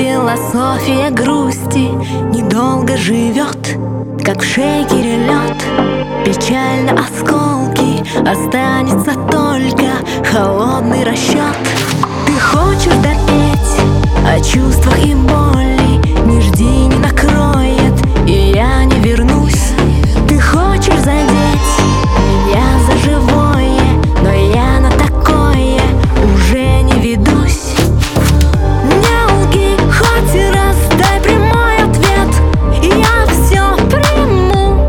Философия грусти недолго живет, как в шейкере лед. Печально осколки, останется только холодный расчет. Ты хочешь допеть о чувствах и боли, не жди, не накроет, и я не вернусь. Ты хочешь задеть меня за живое, но я на такое уже не ведусь. Не лги хоть раз, дай прямой ответ, и я все приму.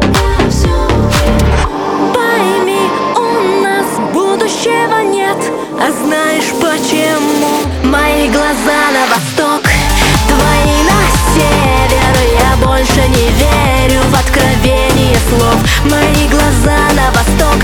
Пойми, у нас будущего нет, а знаешь почему? Мои глаза на восток, твои на север. Я больше не верю в откровение слов. Мои глаза на восток,